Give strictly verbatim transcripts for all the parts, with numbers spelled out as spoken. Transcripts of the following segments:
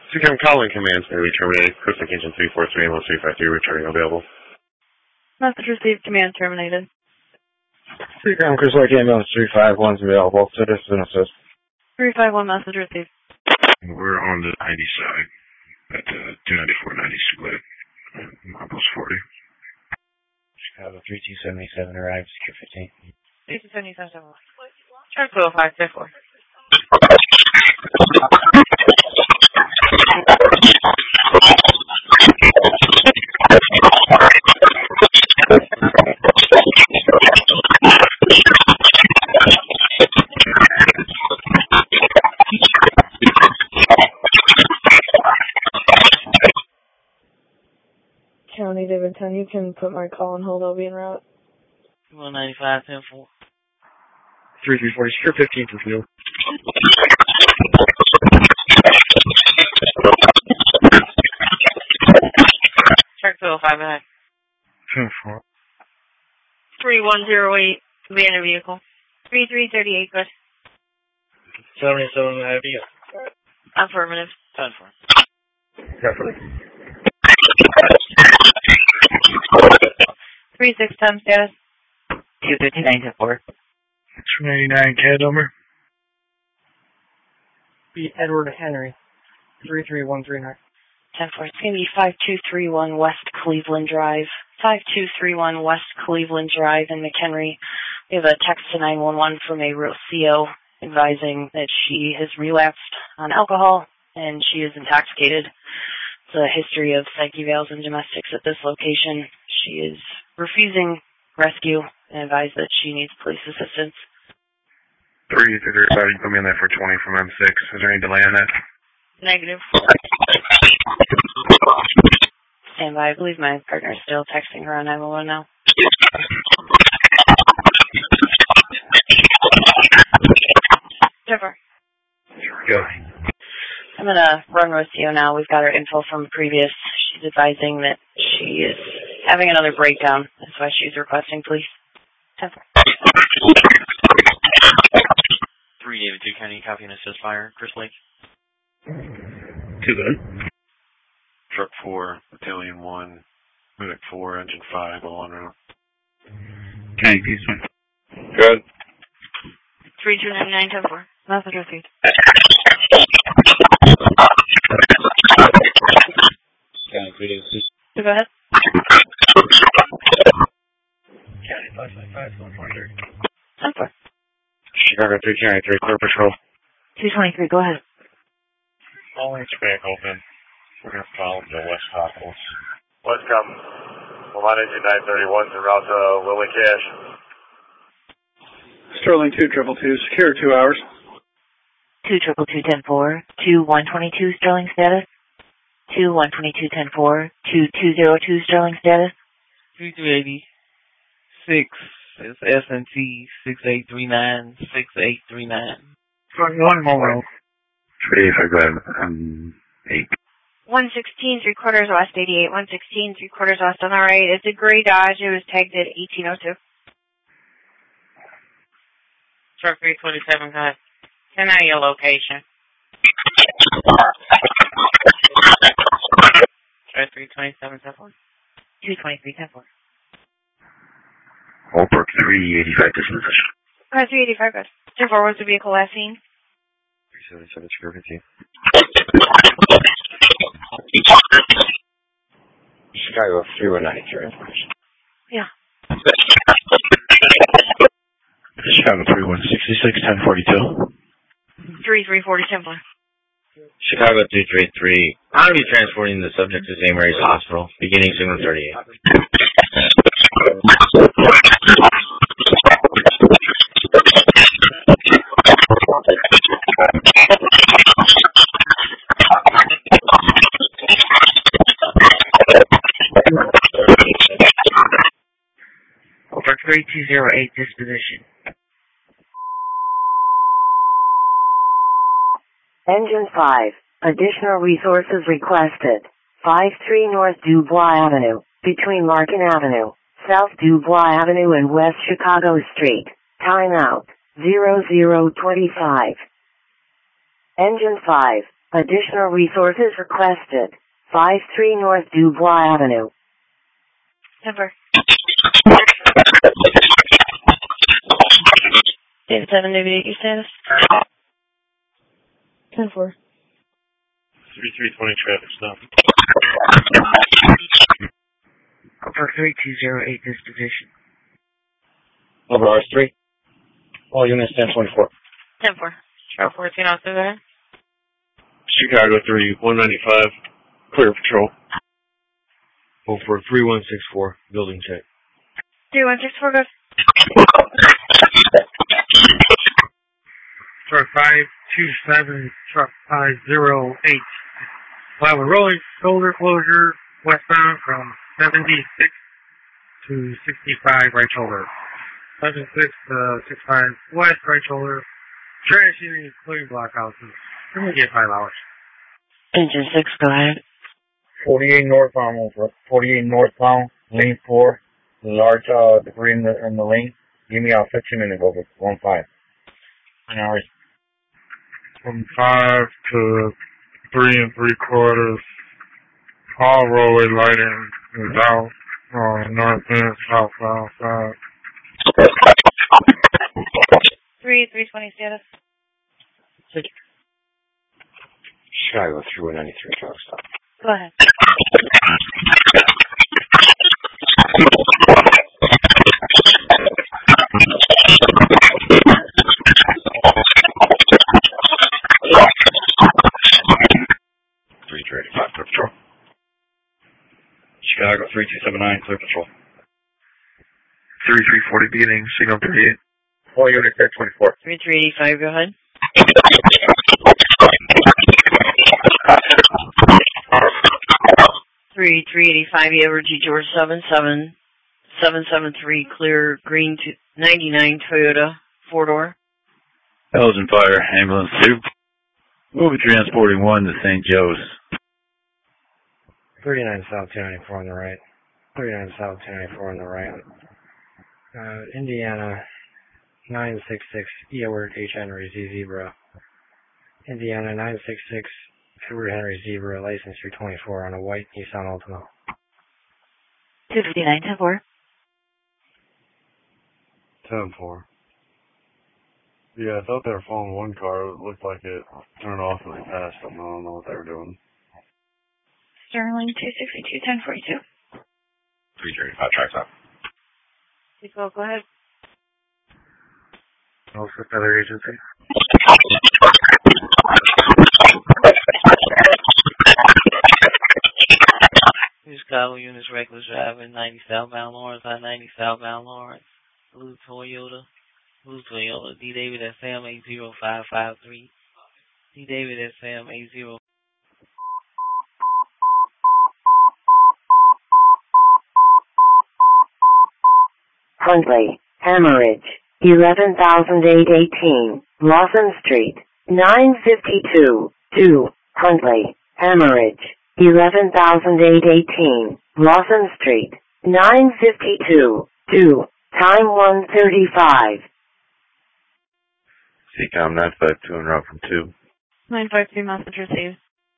Secure calling commands may be terminated. Crystal Engine three four three and one three five three returning available. Message received, command terminated. Secure Crystal Ambulance three five one is available. Citizen assist. three five one message received. We're on the ninety side at uh, two ninety-four ninety split. Almost forty. Chicago three two seven seven arrived, secure fifteen. three two seven seven. Check two oh five, two four. County David ten, you can put my call on hold, I'll be en route. one ninety-five, ten four. three three forty, secure fifteen for fuel. Check two oh five ahead. ten four. three one zero eight, abandoned vehicle. three three three eight, good. seventy-seven, I you. Affirmative. ten four. Definitely. three six ten, status. two fifty-nine, ten four. two ninety-nine, C A D number. Be Edward Henry. three three one three nine. ten four. It's going to be five two three one West Cleveland Drive. five two three one West Cleveland Drive in McHenry. We have a text to nine one one from a Rocio advising that she has relapsed on alcohol and she is intoxicated. It's a history of psych evals and domestics at this location. She is refusing rescue and advised that she needs police assistance. three three five, you put me in there for twenty from M six. Is there any delay on that? Negative. Stand by. I believe my partner is still texting her on nine one one now. Jennifer. Go. I'm going to run Rocio now. We've got her info from previous. She's advising that she is having another breakdown. That's why she's requesting police. Jennifer. three David two, County, copy and assist fire. Chris Lake. Two good. Truck four, Battalion one, Unit four, Engine five, all en route. County, peace one. Good. three two nine nine, ten four. Message received. County three David two. So go ahead. County five five five, one four three. ten four. Chicago three, County three, clear patrol. two twenty-three, go ahead. All hands back open. We're going to follow the West Hospitals. West come. Line Engine nine thirty-one to route to Lily Cash. Sterling two triple two, secure two hours. two triple two ten four, two one twenty-two Sterling status. two one twenty-two ten four, two two zero two Sterling status. three two eighty, six is S and T, six eight three nine, six eight three nine. One more. Three, if I go ahead, um, eight. one sixteen, three quarters west, eighty-eight. one sixteen, three quarters west on the right. It's a gray Dodge. It was tagged at eighteen oh two. Truck three twenty-seven, go ahead. Send out your location. Truck three twenty-seven, ten four. two twenty-three ten four. Holbrook three eighty-five disposition. Car three eighty-five, good. ten four, what's the vehicle last seen? three seventy-seven, secure fifteen. Chicago three one nine, your information. Yeah. Chicago three one sixty-six, ten forty-two. three three forty, ten four. Chicago two three three. I'll be transporting the subject to Saint Mary's Hospital, beginning signal thirty-eight. Over three two zero eight disposition. Engine five. Additional resources requested. five three North Dubois Avenue, between Larkin Avenue, South Dubois Avenue and West Chicago Street. Timeout, zero zero twenty-five. Engine five. Additional resources requested. five three North Dubois Avenue. Denver. David seven, David eight, your status? ten four. three three twenty traffic stop. Over three two zero eight disposition. Over R three. All units ten twenty-four. ten four. Travel fourteen officer there. Chicago three one ninety-five. Clear patrol. Over three one six four. Building check. three one six four, go. Truck five two seven, truck five zero eight. We'll have a rolling shoulder closure westbound from seventy-six to sixty-five right shoulder. seventy-six to sixty-five west right shoulder. Trashing and clearing blockhouses. We're going to get five hours. Engine six, go ahead. forty-eight northbound over. forty-eight northbound, lane four. Large uh, debris in the, in the lane. Give me a fifteen minute over. one five. An hour. From five to three and three quarters. All roadway lighting is out. Uh, north and southbound side. three three twenty status. Chicago three one ninety-three truck stop. Go ahead. three two eight five, clear patrol. Chicago three two seven nine, clear patrol. three three forty beginning, signal thirty-eight. All units ten twenty-four. three three eighty-five, go ahead. three three eighty-five, average George seven seven seven seven three, clear green to ninety-nine Toyota, four door. Elgin Fire, ambulance two. We'll be transporting one to Saint Joe's. thirty-nine South two ninety-four on the right. thirty-nine South two ninety-four on the right. Uh, Indiana nine six six, Edward H. Henry Z Zebra. Indiana nine six six, Edward Henry Zebra, license three twenty-four on a white Nissan Altima. two fifty-nine, ten four. ten four. Yeah, I thought they were following one car. It looked like it turned off and they passed them. I don't know what they were doing. Sterling two sixty-two, ten forty-two. three thirty-five, tracks up. Please go, go ahead. Also, other agency. Chicago units reckless driving, ninety southbound Lawrence, I ninety southbound Lawrence. Blue Toyota. Blue Toyota. D David S M eight zero five five three. D David S M eight zero. Huntley, Hemorrhage, eleven thousand eight hundred eighteen, Lawson Street, nine fifty-two, two, Huntley, Hemorrhage, eleven thousand eight hundred eighteen, Lawson Street, nine fifty-two, two, time one thirty-five. C COM nine five two en route from two. nine five two, message received.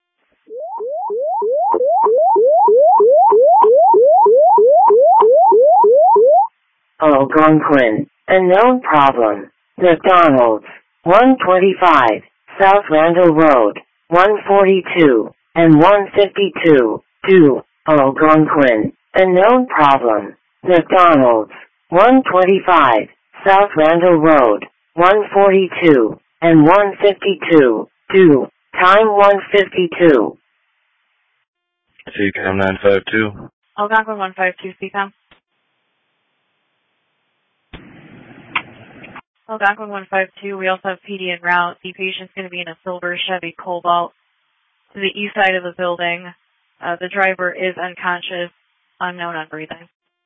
Algonquin, unknown problem. McDonald's, one twenty-five, South Randall Road, one forty-two, and one fifty-two, two, Algonquin, unknown problem. McDonald's, one twenty-five, South Randall Road, one forty-two, and one fifty-two, two, time one fifty-two. C COM nine five two. Algonquin one five two, C COM. Algonquin one five two, we also have P D en route. The patient's going to be in a silver Chevy Cobalt to the east side of the building. Uh, the driver is unconscious, unknown on breathing.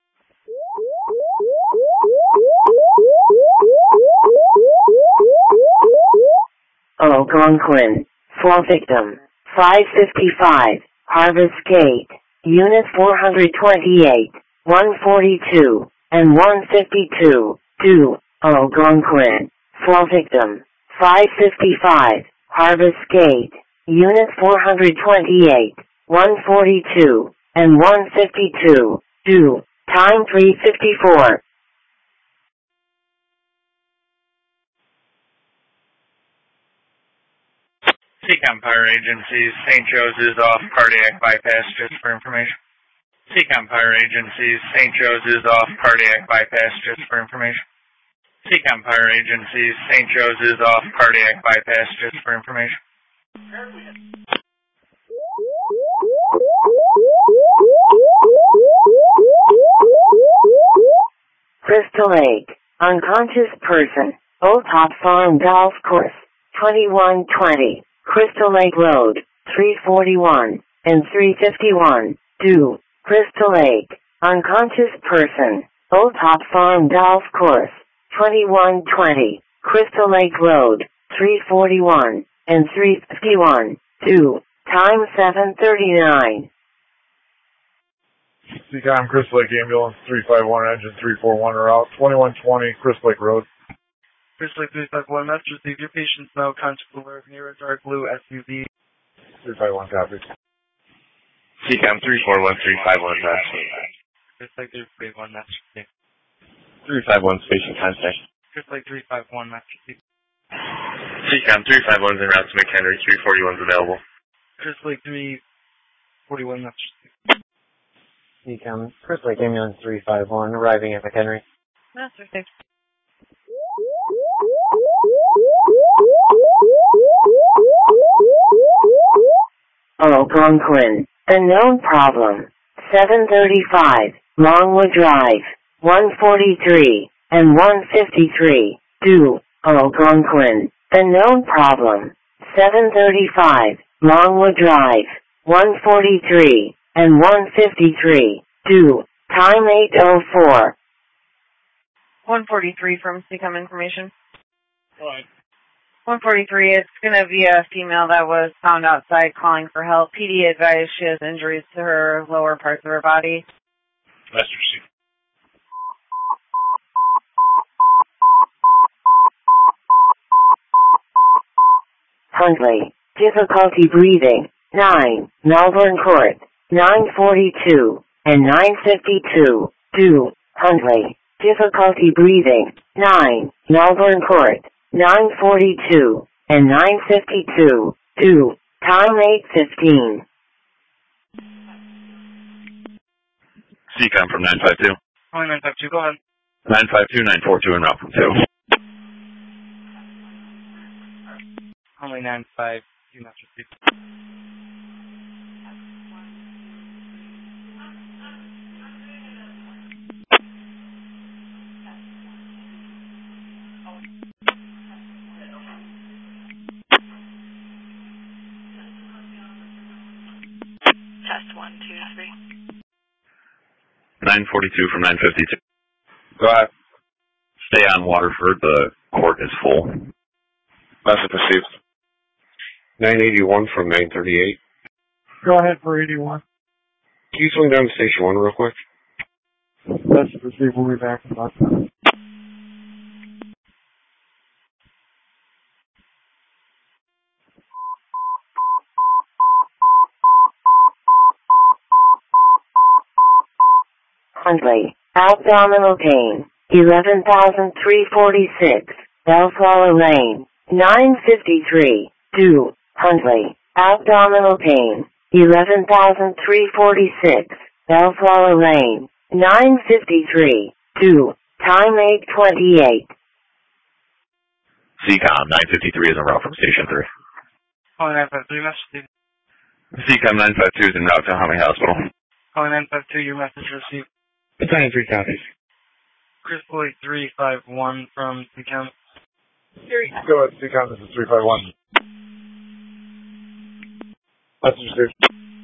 Algonquin, four victim, five fifty-five, Harvest Gate, Unit four twenty-eight, one forty-two, and one fifty-two, two, Algonquin, four victim, five fifty-five, Harvest Gate, Unit four twenty-eight, one forty-two, and one fifty-two, due, time three fifty-four. Seacom Power Agencies, Saint Joe's is off, cardiac bypass, just for information. Seacom Power Agencies, Saint Joe's is off, cardiac bypass, just for information. Seacom Power Agencies, Saint Joe's is off, cardiac bypass, just for information. Crystal Lake, unconscious person, Old Top Farm Golf Course, twenty-one twenty, Crystal Lake Road, three forty-one, and three fifty-one, due, Crystal Lake, unconscious person, Old Top Farm Golf Course, twenty-one twenty, Crystal Lake Road, three forty-one, and three fifty-one, due, time seven thirty-nine. Seacom Crystal Lake Ambulance three five one, engine three four one are out, twenty-one twenty, Crystal Lake Road. Crystal Lake three five one, message received. Your patient's now conscious alert near a dark blue S U V. three five one, copy. Seacom three four one, three five one, message. Crystal Lake three five one, message received. three five one, station contact. Crystal Lake three five one, message received. Seacom three five one is en route to McHenry, three forty-one is available. Crystal Lake three forty-one, message received. Seacom, Crystal Lake Ambulance three five one, arriving at McHenry. Message received. Algonquin, unknown problem, seven thirty-five, Longwood Drive, one forty-three, and one fifty-three, due, Algonquin, unknown problem, seven thirty-five, Longwood Drive, one forty-three, and one fifty-three, due, time eight oh four. one forty-three from Seacom information. Go ahead. one forty-three, it's going to be a female that was found outside calling for help. P D advised she has injuries to her lower parts of her body. That's received. Huntley, difficulty breathing, nine, Melbourne Court, nine forty-two, and nine fifty-two, due, Huntley, difficulty breathing, nine, Melbourne Court, nine forty-two, and nine fifty-two, due, time eight fifteen. Seacom from nine five two. Calling nine five two, go ahead. nine five two, nine four two en route from two. Calling nine five two, message received. Test one, two, three. nine forty-two from nine fifty-two. Go ahead. Stay on Waterford. The court is full. Message received. nine eighty-one from nine thirty-eight. Go ahead for eighty-one. Can you swing down to station one real quick? Message received. We'll be back in about time. Huntley, abdominal pain, eleven thousand three forty-six, Bellflower Lane, nine fifty-three, due, Huntley, abdominal pain, eleven thousand three forty-six, Bellflower Lane, nine fifty-three, due, time eight twenty-eight. Seacom nine fifty-three is en route from station three. Calling nine five three, message received. Seacom nine five two is en route to Huntley Hospital. Calling nine five two, your message received. Battalion three copies. Crystal Lake three five one from Seacom. Go ahead, Seacom, this is three five one. Message received.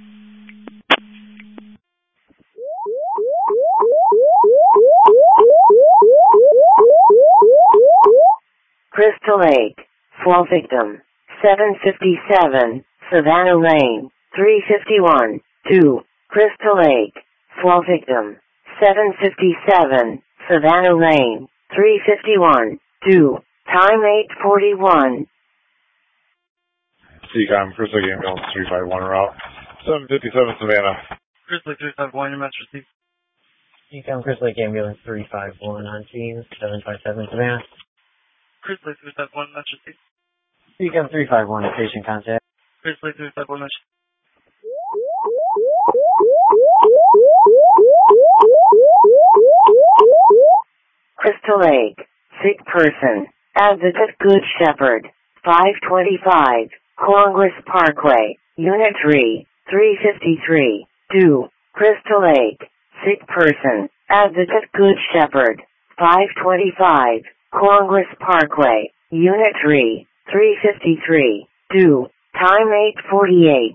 Crystal Lake, fall victim, seven fifty-seven, Savannah Lane, three fifty-one, two, Crystal Lake, fall victim, seven fifty-seven, Savannah Lane, three fifty-one, two, time eight forty-one. Seacom, Chris Lake Ambulance three five one route, seven fifty-seven Savannah. Chris Lake three five one, your message received. Seacom, Chris Lake Ambulance three five one on team, seven five seven Savannah. Chris Lake three five one, message received. Seacom three five one, patient contact. Chris Lake three five one, message. Crystal Lake, sick person, Advocate Good Shepherd, five twenty-five, Congress Parkway, Unit three, three fifty-three, two, Crystal Lake, sick person, Advocate Good Shepherd, five twenty-five, Congress Parkway, Unit three, three fifty-three, two, time eight forty-eight.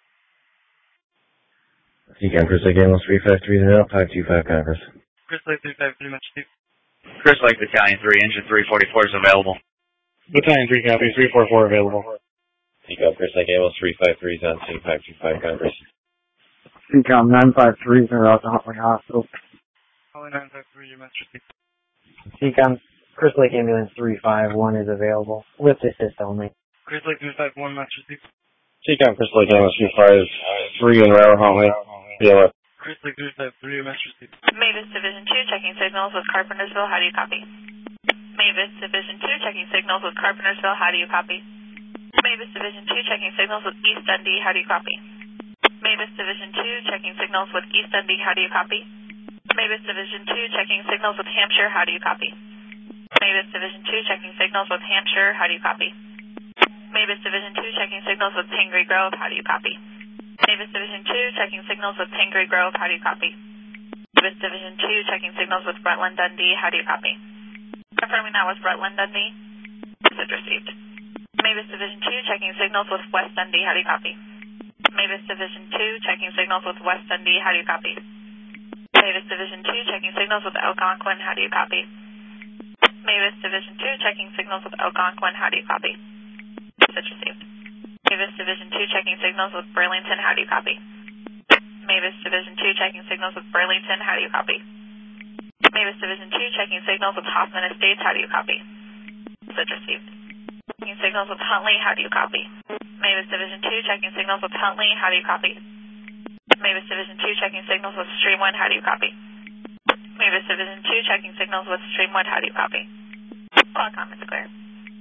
Seacom, Chris Lake Ambulance three five three zero, five two five Congress. Chris Lake three five three, message received. Chris Lake Battalion three, engine three forty-four is available. Battalion three copy, three four four available. Seacom, Chris Lake Ambulance three five three is on scene, five two five Congress. Seacom nine five three is en route to Huntley Hospital. Holly nine five three, your message received. Seacom, Chris Lake Ambulance three five one is available, with assist only. Chris Lake three five one, message received. Seacom, Chris Lake Ambulance three five three en route Huntley. Yeah, Chris Lake three five three, your message received. Mavis Division two, checking signals with Carpentersville, how do you copy? Mavis Division two, checking signals with Carpentersville, how do you copy? Mavis Division two, checking signals with East Dundee, how do you copy? Mavis Division two, checking signals with East Dundee, how do you copy? Mavis Division two, checking signals with Hampshire, how do you copy? Mavis Division two, checking signals with Hampshire, how do you copy? Mavis Division two, checking signals with Pingree Grove, how do you copy? Mavis Division two, checking signals with Pingree Grove, how do you copy? Mavis Division two, checking signals with Bretland Dundee, how do you copy? Confirming that was Bretland Dundee. Message received. Mavis Division two, checking signals with West Dundee, how do you copy? Mavis Division two, checking signals with West Dundee, how do you copy? Mavis Division two, checking signals with Algonquin, how do you copy? Mavis Division two, checking signals with Algonquin, how do you copy? Message received. Mavis Division two, checking signals with Burlington, how do you copy? Mavis Division two, checking signals with Burlington, how do you copy? Mavis Division two, checking signals with Hoffman Estates, how do you copy? Message received. Checking signals with Huntley, how do you copy? Mavis Division two, checking signals with Huntley, how do you copy? Mavis Division two, checking signals with Streamwood, how do you copy? Mavis Division two, checking signals with Streamwood, how do you copy? All comments clear.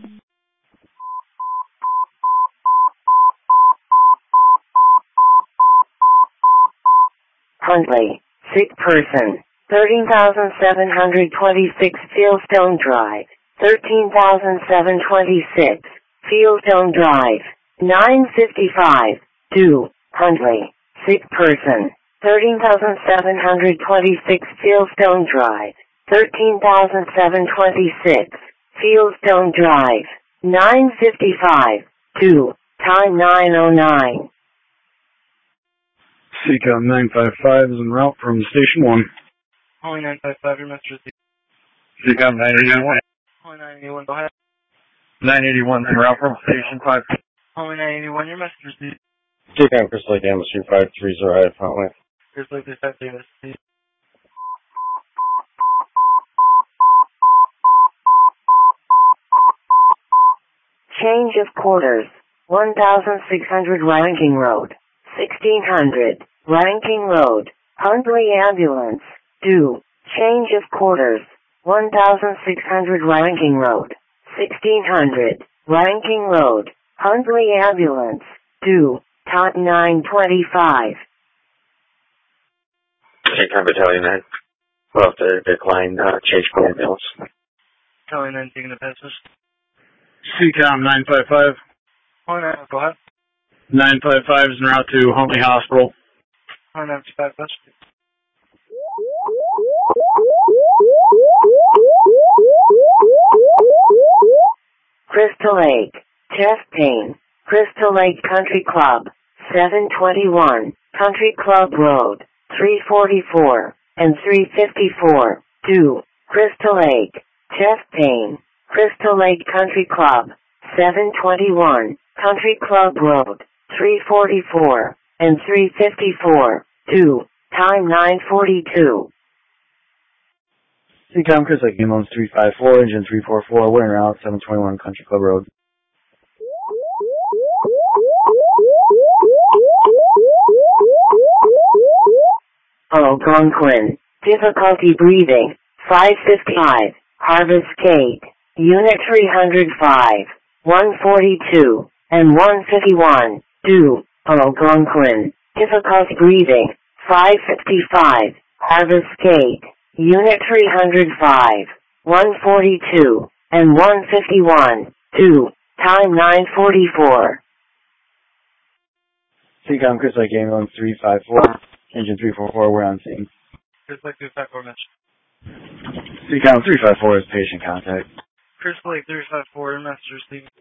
Huntley, sick person, thirteen thousand seven hundred twenty-six Fieldstone Drive, thirteen thousand seven hundred twenty-six Fieldstone Drive, nine fifty-five, two, Huntley, sick person, thirteen thousand seven hundred twenty-six Fieldstone Drive, thirteen thousand seven hundred twenty-six Fieldstone Drive, nine fifty-five, two, time nine oh nine. Seacom nine five five is en route from Station one. Holly nine five five, your message received. Seacom nine eighty-one. Holly nine eighty-one, go ahead. nine eighty-one en route from Station five. Holly nine eighty-one, your message received. Seacom, Chris Lake Ambulance three five three zero at Huntley. Chris Lake three five three, message received. Change of quarters, one thousand six hundred Ranking Road, sixteen hundred, Ranking Road, Huntley Ambulance, two, change of quarters, one thousand six hundred Ranking Road, sixteen hundred, Ranking Road, Huntley Ambulance, two, time nine twenty-five. Seacom Battalion nine. We'll have to decline uh, change for ambulance. Holly nine taking the passage. Seacom nine five five. Holly nine, go ahead. nine five five is en route to Huntley Hospital. Holly nine five five. Crystal Lake, chest pain, Crystal Lake Country Club, seven twenty-one, Country Club Road, three forty-four, and three fifty-four, two, Crystal Lake, chest pain, Crystal Lake Country Club, seven twenty-one, Country Club Road, three forty-four, and three fifty-four, two, time nine forty-two. Seacom, Chris Lake Ambulance three five four, engine three four four, we're en route, seven twenty-one Country Club Road. Algonquin. Difficulty breathing. five fifty-five. Harvest Gate. Unit three hundred five. one forty-two. And one fifty-one. Do. Algonquin. Difficulty breathing. five fifty-five. Harvest Gate. Unit three hundred five. one forty-two. And one fifty-one. Do. Time nine forty-four. Seacom Chris Lake Ambulance three five four. Engine three four four, we're on scene. Chris Lake three five four, message. Seacom three five four is patient contact. Chris Lake three five four, message received.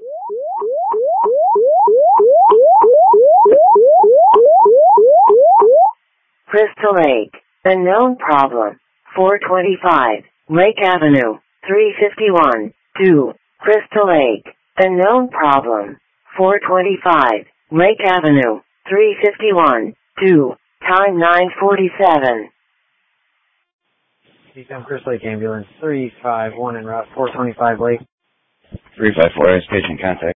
Crystal Lake. Unknown problem. four twenty-five. Lake Avenue. three fifty-one. two. Crystal Lake. Unknown problem. four twenty-five. Lake Avenue. three fifty-one. two. Time nine forty-seven. Seacom Chris Lake Ambulance three five one en route four twenty-five Lake. three five four is patient contact.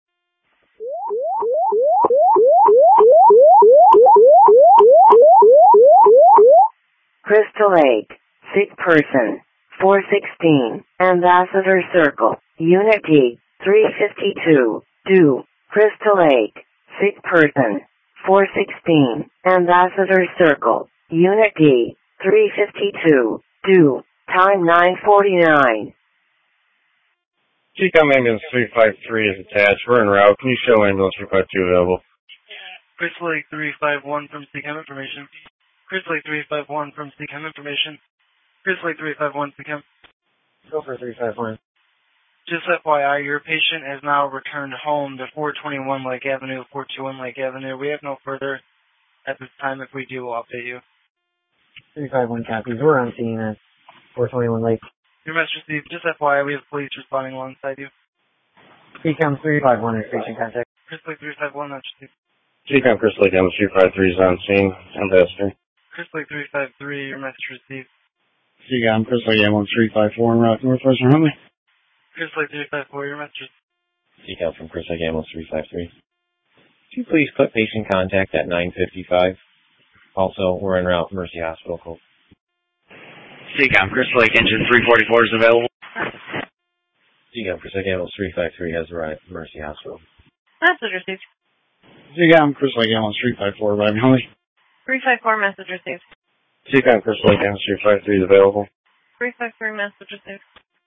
Crystal Lake. Sick person. four sixteen. Ambassador Circle. Unit D. three fifty-two. Do. Crystal Lake. Sick person. four sixteen. Ambassador Circle. Unit D. three fifty-two. Do. Time nine forty-nine. Seacom Ambulance three five three is attached. We're en route. Can you show Ambulance three five two available? Chris Lake three five one from Seacom Information. Chris Lake three five one from Seacom Information. Chris Lake three five one, Seacom. Go for three five one. Just F Y I, your patient has now returned home to four twenty-one Lake Avenue, four twenty-one Lake Avenue. We have no further at this time. If we do, we'll update you. three five one copies. We're on scene at four twenty-one Lake. Your message received. Just F Y I, we have police responding alongside you. Seacom three five one is patient contact. Chris Lake three five one, message received. Seacom Chris Lake Ambulance three five three is on scene. Ambassador. Chris Lake three five three, your message received. Seacom Chris Lake Ambulance three five four en route Northwestern Huntley. Chris Lake three five four, your message received. Seacom from Chris Lake Ambulance three five three. Could you please put patient contact at nine fifty-five? Also, we're en route Mercy Hospital. Cold. Seacom Chris Lake Engine three forty-four is available. Seacom Chris Lake Ambulance three five three has arrived at Mercy Hospital. Message received. Seacom Chris Lake Ambulance three five four arriving Huntley. three five four, message received. Seacom Chris Lake Ambulance three five three is available. three five three, message received.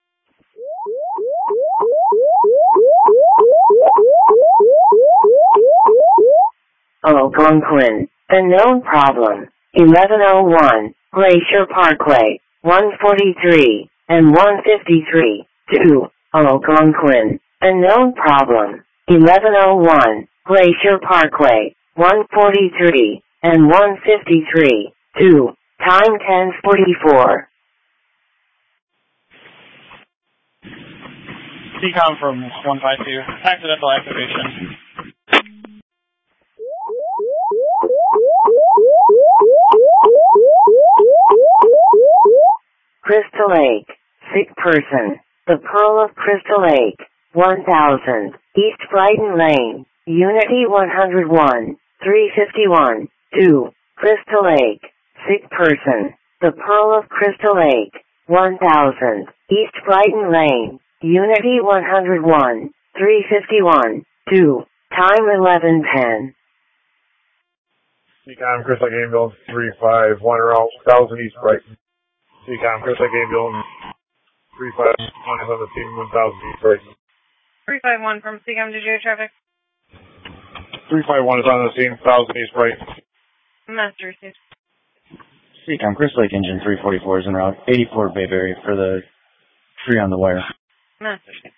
Algonquin. Unknown problem. eleven oh one. Glacier Parkway. one forty-three. And one fifty-three. two. Algonquin. Unknown problem. eleven oh one. Glacier Parkway. one forty-three. And one fifty-three. two. Time ten forty-four. Seacom from one five two. Accidental activation. Crystal Lake. Sick person. The Pearl of Crystal Lake. one thousand. East Brighton Lane. Unity one oh one. three fifty-one. two. Crystal Lake. Sick person. The Pearl of Crystal Lake. one thousand. East Brighton Lane. Unity one oh one. three fifty-one. two. Time eleven ten. Seacom Chris Lake Ambulance three five one route one thousand East Brighton. Seacom Chris Lake Ambulance three five one is on the scene one thousand East Brighton. three five one from Seacom to J traffic. three five one is on the scene one thousand East Brighton. Master received. Seacom Chris Lake Engine three forty-four is en route eighty-four Bayberry for the tree on the wire. Master received.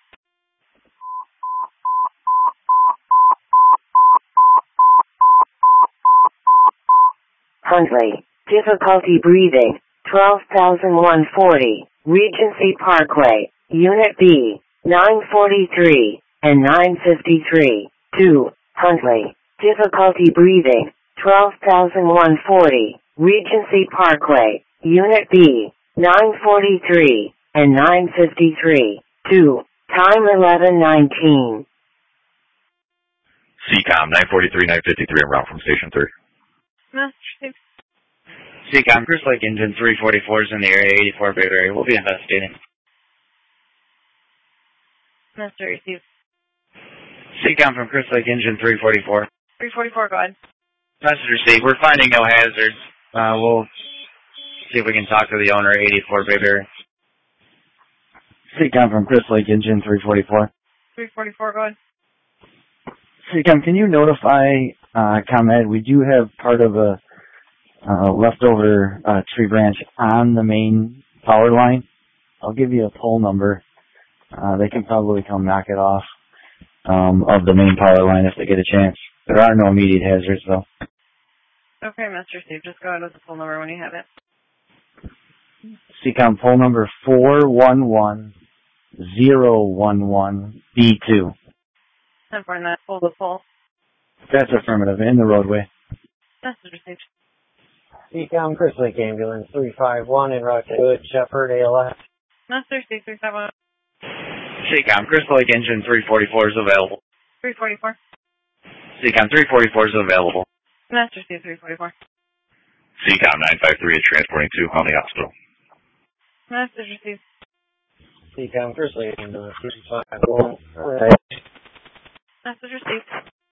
Huntley. Difficulty breathing. twelve thousand one forty. Regency Parkway. Unit B. nine forty-three. And nine fifty-three. two. Huntley. Difficulty breathing. twelve thousand one forty. Regency Parkway. Unit B. nine forty-three. And nine fifty-three. two. Time eleven nineteen. C COM nine forty-three, nine fifty-three en route from Station three. Master received. Seacom, Crystal Lake Engine three forty-four is in the area, eighty-four Bayberry. We'll be investigating. Master received. Seacom from Crystal Lake Engine three forty-four. three forty-four, go ahead. Message received. We're finding no hazards. Uh, we'll see if we can talk to the owner, eighty-four Bayberry. Seacom from Crystal Lake Engine three forty-four. three forty-four, go ahead. Seacom, can you notify uh, ComEd? We do have part of a uh, leftover uh, tree branch on the main power line. I'll give you a pole number. Uh, they can probably come knock it off um, of the main power line if they get a chance. There are no immediate hazards, though. Okay, Master Steve, just go ahead with the phone number when you have it. Seacom pole number four one one zero one one B two. ten four nine, hold the pole. That's affirmative, in the roadway. Message received. Seacom, Crystal Lake Ambulance three five one en route to Good Shepherd, A L S. Master Steve, three five one. Seacom, Crystal Lake Engine three forty-four is available. three forty-four. Seacom three forty-four is available. Master Steve, three forty-four. Seacom nine five three is transporting to Huntley Hospital. Message received. Seacom, Crystal Lake Ambulance three five one. Message received.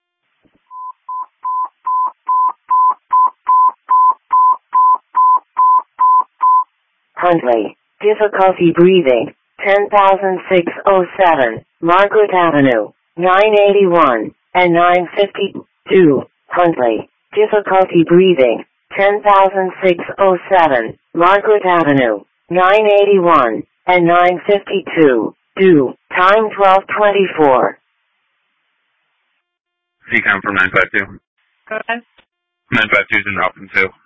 Huntley, difficulty breathing, ten thousand six hundred seven, Margaret Avenue, nine eighty-one, and nine fifty-two, Huntley, difficulty breathing, ten thousand six hundred seven, Margaret Avenue, nine eighty-one, and nine fifty-two, due, time twelve twenty-four. Seacom from nine five two. Go ahead. nine five two is in route from two.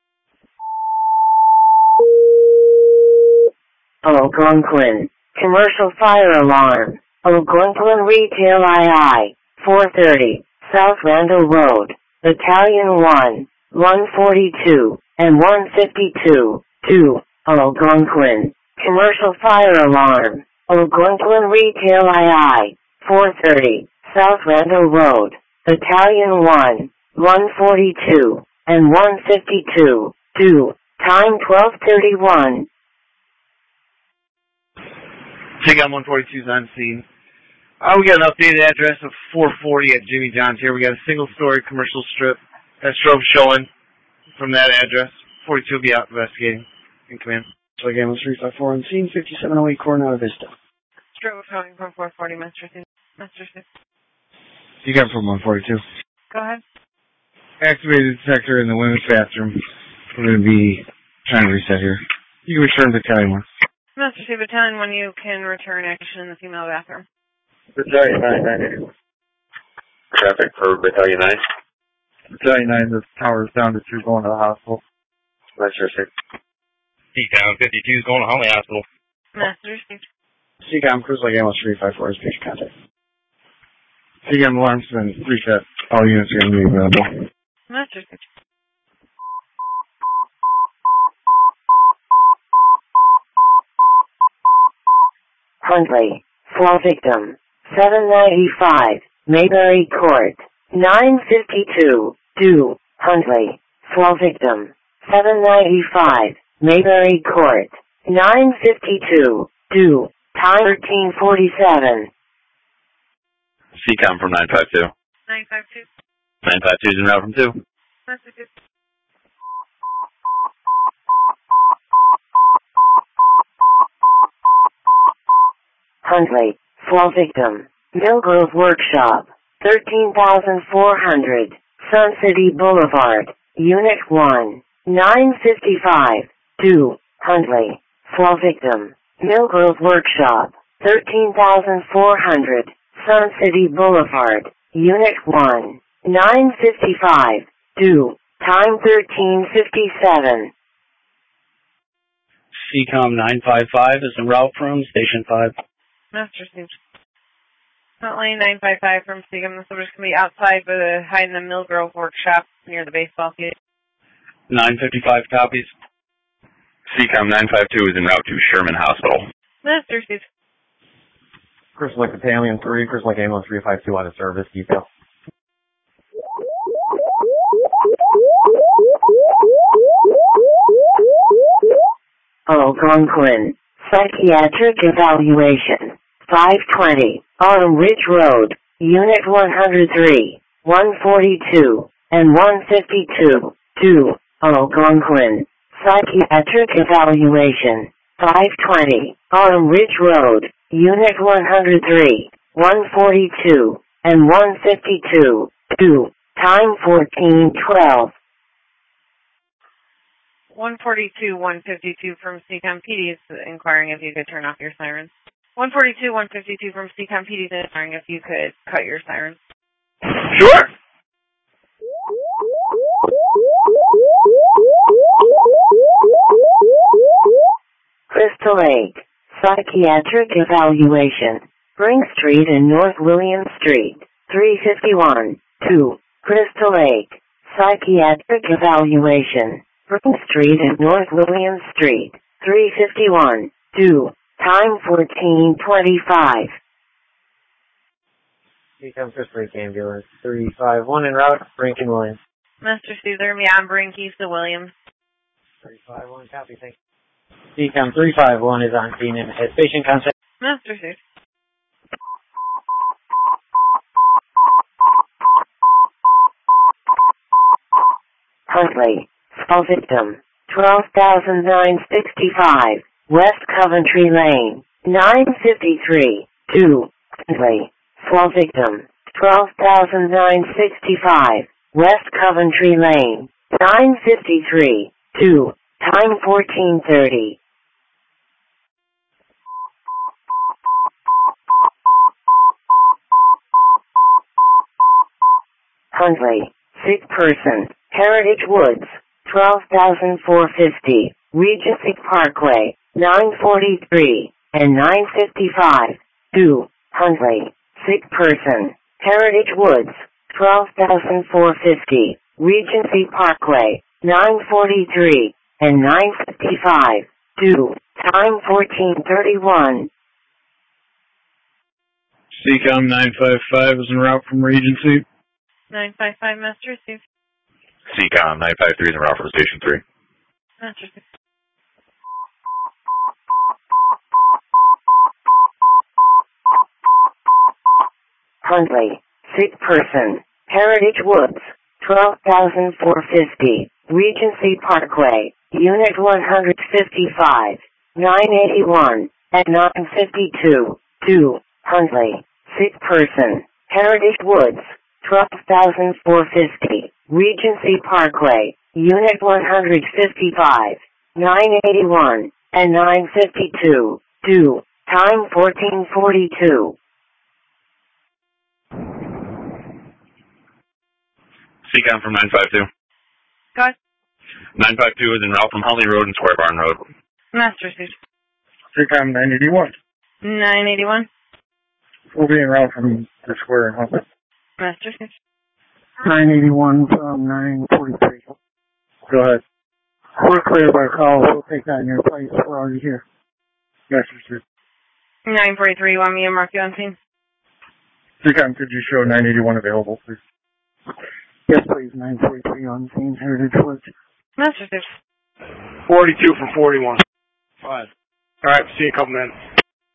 Algonquin, commercial fire alarm, Algonquin Retail two I, four thirty, South Randall Road, Battalion one, one forty-two, and one fifty-two, two, Algonquin, commercial fire alarm, Algonquin Retail two I, four thirty, South Randall Road, Battalion one, one forty-two, and one fifty-two, two, time twelve thirty-one. Seacom one forty-two is on scene. Uh, we got an updated address of four forty at Jimmy John's here. We got a single-story commercial strip. That strobe showing from that address. forty-two will be out investigating. In command. So again, was three five four on scene, fifty-seven oh eight Coronado Vista. Strobe coming from four forty, Master Steve. Master Steve. Seacom from one forty-two. Go ahead. Activated detector in the women's bathroom. We're going to be trying to reset here. You can return to Battalion one. Master Steve, Battalion one, you can return action in the female bathroom. Battalion nine, nine. Traffic for Battalion nine. Battalion nine, the tower is down to two going to the hospital. Master six. Seacom fifty-two is going to Huntley Hospital. Master Steve. Seacom, Crystal Lake Ambulance three five four is patient contact. Seacom alarm's been reset. All units are going to be available. Master Steve. Huntley, fall victim, seven ninety-five, Mayberry Court, nine fifty-two, due, Huntley, fall victim, seven ninety-five, Mayberry Court, nine fifty-two, due, time thirteen forty-seven. Seacom from nine five two. nine five two. nine five two is in route from two. Master Steve. Huntley, fall victim, Millgrove Workshop, thirteen thousand four hundred, Sun City Boulevard, Unit one, nine fifty-five, due, Huntley, fall victim, Millgrove Workshop, thirteen thousand four hundred, Sun City Boulevard, Unit one, nine fifty-five, due, time thirteen fifty-seven. Seacom nine five five is en route from Station five. Master Steve. Hotline nine five five from Seacom. The soldiers can be outside, but uh, hide in the Millgrove Workshop near the baseball field. nine fifty-five copies. Seacom nine five two is en route to Sherman Hospital. Master Steve. Crystal Lake Battalion three, Crystal Lake Ambulance three five two out of service, detail. Algonquin. Psychiatric evaluation. five twenty. Autumn Ridge Road. Unit one hundred three, one forty-two, and one fifty-two. two. Algonquin. Psychiatric evaluation. five twenty. Autumn Ridge Road. Unit one hundred three, one forty-two, and one fifty-two. two. Time fourteen twelve. one forty-two, one fifty-two from C COM P D is inquiring if you could turn off your sirens. one forty-two, one fifty-two from C COM P D is inquiring if you could cut your sirens. Sure. Crystal Lake. Psychiatric evaluation. Spring Street and North William Street. three fifty-one. two. Crystal Lake. Psychiatric evaluation. Spring Street and North William Street. three fifty-one. two. Time fourteen twenty-five. Here comes Crystal Lake Ambulance. three five one en route, Brinken Williams. Master Caesar, yeah, bring keys to Williams. three five one, copy, thanks. C COM three five one is on scene and has patient contact. Master Caesar. Huntley. Fall victim. twelve thousand nine hundred sixty-five. West Coventry Lane. nine fifty-three. two. Huntley. Fall victim. twelve thousand nine hundred sixty-five. West Coventry Lane. nine fifty-three. two. Time fourteen thirty. Huntley. Sick person. Heritage Woods. twelve thousand four hundred fifty. Regency Parkway. nine forty-three and nine fifty-five. two. Huntley. Sick person. Heritage Woods. twelve thousand four hundred fifty. Regency Parkway. nine forty-three and nine fifty-five. two. Time fourteen thirty-one. C COM nine five five is en route from Regency. nine five five, Master Caesar. C COM nine five three is en route from Station three. Master Caesar. Huntley. Sick person. Heritage Woods. twelve thousand four hundred fifty. Regency Parkway. Unit one hundred fifty-five. nine eighty-one at nine fifty-two. two. Huntley. Sick person. Heritage Woods. twelve thousand four hundred fifty. Regency Parkway. Unit one hundred fifty-five. nine eighty-one and nine fifty-two. two. Time fourteen forty-two. C COM from nine five two. Go ahead. nine five two is en route from Huntley Road and Square Barn Road. Master Caesar. C COM nine eighty-one. nine eighty-one. We'll be en route from the square in Huntley. Master Caesar. nine eighty-one from nine forty-three. Go ahead. We're clear by call. We'll take that in your place. We're already here. Master Street. nine forty-three, you want me to mark you on scene? C COM, could you show nine eighty-one available, please? Yes, please. nine forty-three on scene. Heritage Woods. Master Caesar. forty-two from forty-one. Five. All right, see you in a couple minutes.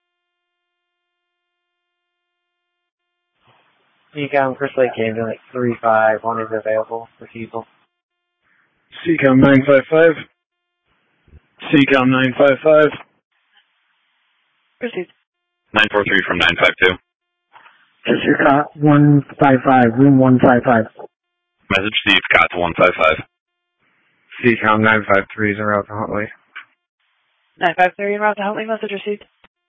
C COM Crystal Lake Ambulance three five one is available for people. C COM nine five five. C COM nine five five. Proceed. nine four three from nine five two. Just your cot one five five, room one five five. Message received, got to one five five. C COM nine five three is en route to Huntley. nine five three, en route to Huntley, message received.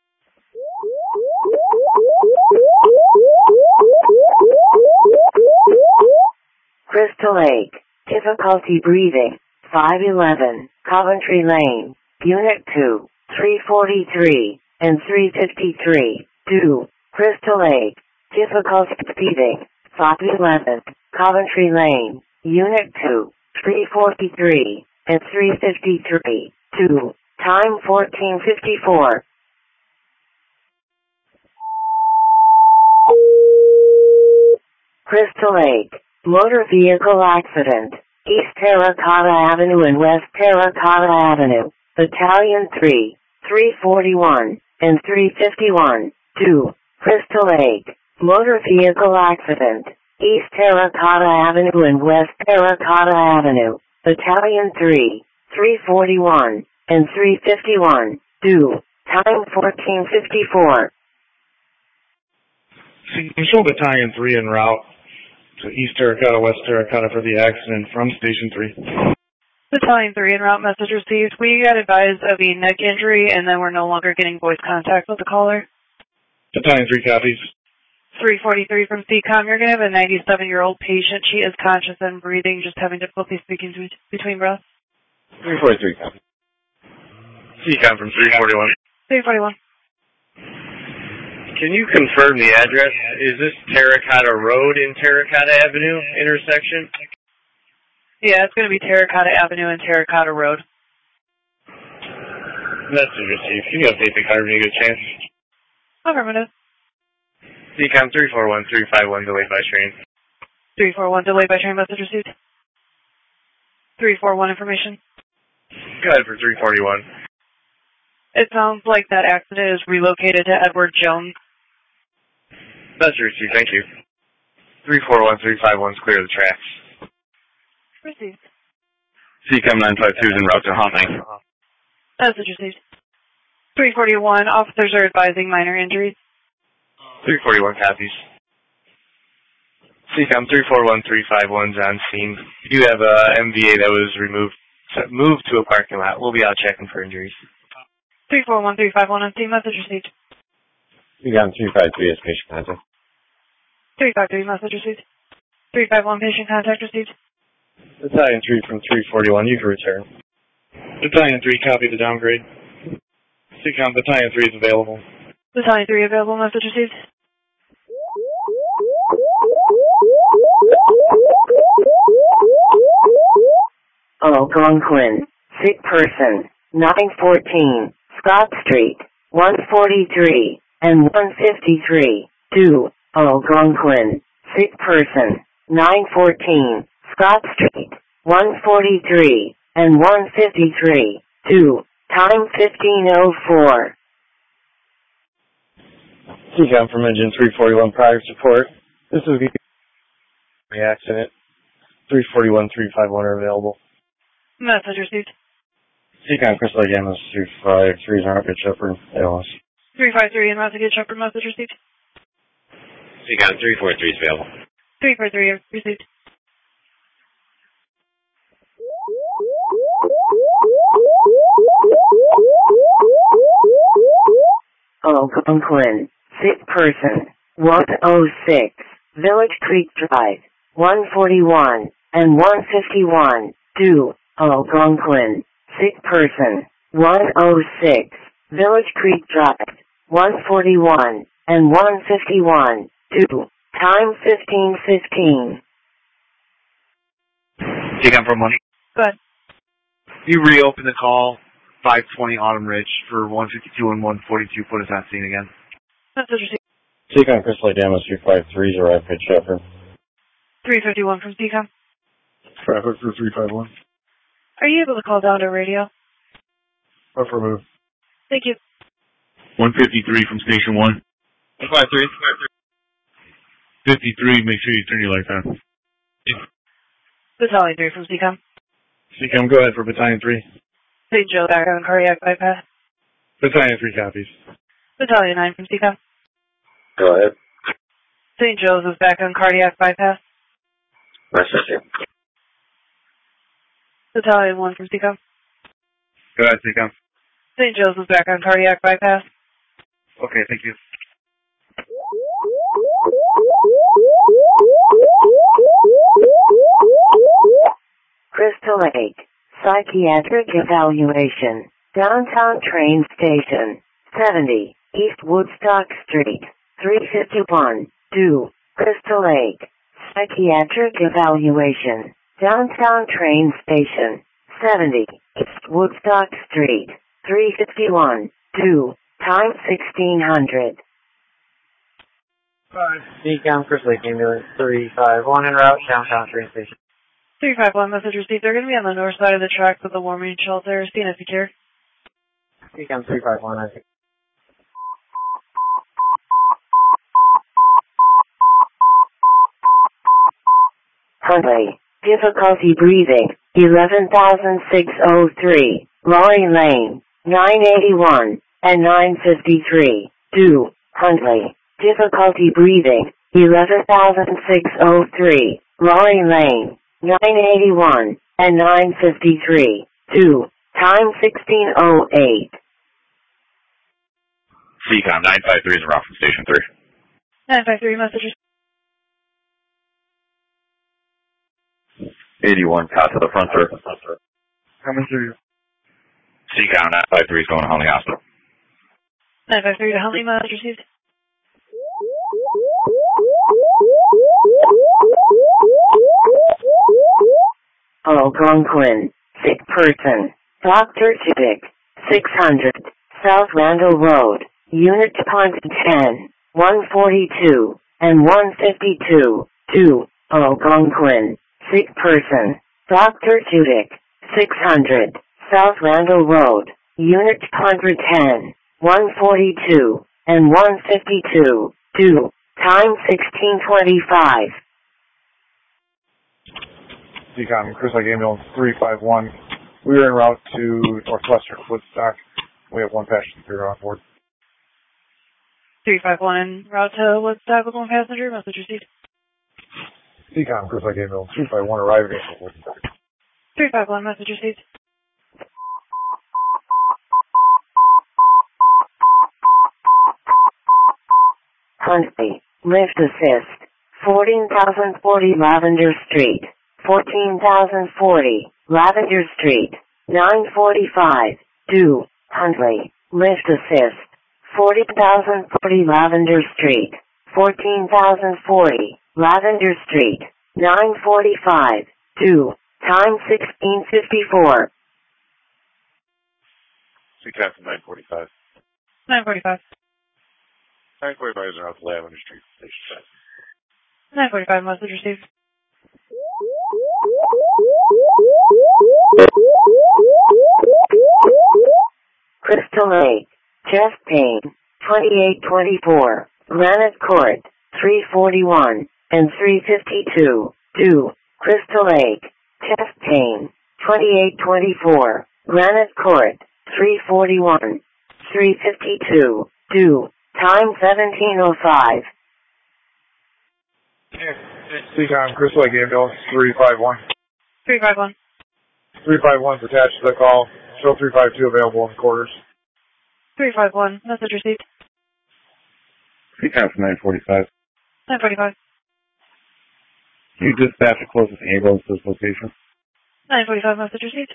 Crystal Lake. Difficulty breathing. five eleven. Coventry Lane. Unit two. three forty-three and three fifty-three. two. Crystal Lake. Difficulty breathing. five eleven. Coventry Lane. Unit two. three forty-three and three fifty-three. two. Time fourteen fifty-four. Crystal Lake. Motor vehicle accident. East Terracotta Avenue and West Terracotta Avenue. Battalion three, three forty-one, and three fifty-one, two, Crystal Lake, motor vehicle accident, East Terracotta Avenue and West Terracotta Avenue, Battalion three, three forty-one, and three fifty-one, two, time fourteen fifty-four. Show Battalion three en route to East Terracotta, West Terracotta for the accident from Station three. Battalion three en route, message received. We got advised of a neck injury and then we're no longer getting voice contact with the caller. Battalion three copies. three forty-three from C COM. You're going to have a ninety-seven-year-old patient. She is conscious and breathing, just having difficulty speaking to, between breaths. three forty-three copies. C COM from three forty-one. three forty-one. Can you confirm the address? Is this Terracotta Road and Terracotta Avenue intersection? Yeah, it's going to be Terracotta Avenue and Terracotta Road. Message received. Can you update the car when you get a chance? Affirmative. C COM three four one, three five one, delayed by train. three four one, delayed by train, message received. three four one information. Go ahead for three forty-one. It sounds like that accident is relocated to Edward Jones. Message received, thank you. three four one, three five one, clear the tracks. Received. C COM nine five two is en route to Huntley. Message received. three forty-one, officers are advising minor injuries. three forty-one copies. C COM three four one, three five one is on scene. You have a M V A that was removed, moved to a parking lot. We'll be out checking for injuries. three four one, three five one on scene, message received. C COM three five three is patient contact. three five three, message received. three five one, patient contact received. Battalion three from three forty-one, you can return. Battalion three, copy the downgrade. C COM, Battalion three is available. Battalion three available, message received. Algonquin, sick person, nine fourteen, Scott Street, one forty-three, and one fifty-three, two, Algonquin, sick person, nine fourteen, Scott Street, one forty-three, and one fifty-three, two, time fifteen oh four. C COM from engine three forty-one, prior support. This is the accident. three forty-one, three five one are available. Message received. C COM, Crystal Lake, Ambulance three five three is on Good Shepherd, A L S. three five three, and Good Shepherd, message received. C COM three four three is available. three four three received. Algonquin, sick person, one oh six, Village Creek Drive, one forty-one, and one fifty-one, two, Algonquin, sick person, one oh six, Village Creek Drive, one forty-one, and one fifty-one, two, time fifteen fifteen. C COM from one. Go ahead. You reopen the call, five twenty Autumn Ridge for one fifty-two and one forty-two, put us on scene again. Message received. C COM, Crystal Lake, Ambulance three five three is arrived, Good Shepherd. three fifty-one from C COM. Traffic for three five one. Are you able to call down to radio? Affirmative. Thank you. one fifty-three from Station one. one five three. fifty-three, make sure you turn your lights on. Battalion three from C COM. C COM, go ahead for Battalion three. Saint Joe back on cardiac bypass. Battalion three copies. Battalion nine from C COM. Go ahead. Saint Joe's is back on cardiac bypass. Message. Battalion one from C COM. Go ahead, C COM. Saint Joe's is back on cardiac bypass. Okay, thank you. Crystal Lake, psychiatric evaluation, downtown train station, seventy, East Woodstock Street, three fifty-one, two, Crystal Lake, psychiatric evaluation, downtown train station, seventy, East Woodstock Street, three fifty-one, two, time sixteen hundred. C COM, Crystal Lake Ambulance three five one en route, downtown train station. three five one, message received. They're going to be on the north side of the tracks with the warming shelter. Seen and secure. Seacom three five one, I think. Huntley, difficulty breathing, eleven thousand six hundred three, Lorry Lane, nine eighty-one, and nine fifty-three, due, Huntley, difficulty breathing, eleven thousand six hundred three, Lorry Lane, nine eighty-one, and nine fifty-three, due, time sixteen oh eight. Seacom nine five three is en route from Station three. nine five three, messages. eighty-one, caught to the front, sir. Coming through. Seacom nine five three is going to Huntley Hospital. nine five three to Huntley, message received. Algonquin, sick person, Doctor Chibik, six hundred, South Randall Road, Unit Point ten, one forty-two, and one fifty-two, two, Algonquin, sick person, Doctor Chibik, six hundred, South Randall Road, Unit Point ten, one forty-two, and one fifty-two, two, time sixteen twenty-five. Seacom, Chris Lake Ambulance three five one. We are en route to Northwestern Woodstock. We have one passenger on board. three five one en route to Woodstock with one passenger, message received. Seacom, Chris Lake Ambulance three five one arriving at Woodstock. three five one, message received. Huntley, lift assist, fourteen thousand forty Lavender Street, fourteen thousand forty, Lavender Street, nine forty-five, due, Huntley, lift assist, fourteen thousand forty Lavender Street, fourteen thousand forty, Lavender Street, nine forty-five, due, time sixteen fifty-four. Seacom nine forty-five. nine forty-five. nine forty-five is en route to Lavender Street, Station five. nine forty-five, message received. Crystal Lake, chest pain, twenty-eight twenty-four, Granite Court, three forty-one, and three fifty-two, due, Crystal Lake, chest pain, twenty-eight twenty-four, Granite Court, three forty-one, three fifty-two, due, time seventeen oh five. Seacom, Chris Lake Ambulance three five one. three five one. three five one is attached to the call. Show three five two available in quarters. three five one, message received. Seacom nine forty-five. nine forty-five. You dispatch the closest ambulance to this location. nine forty-five, message received.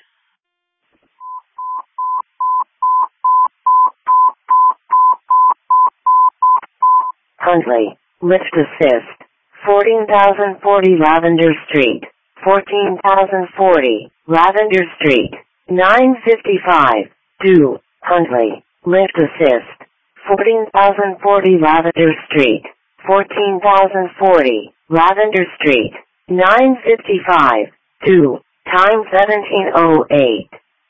Huntley, lift assist, fourteen thousand forty Lavender Street, fourteen thousand forty, Lavender Street, nine fifty-five, due, Huntley, lift assist, fourteen thousand forty Lavender Street, fourteen thousand forty, Lavender Street, nine fifty-five, due, time seventeen oh eight.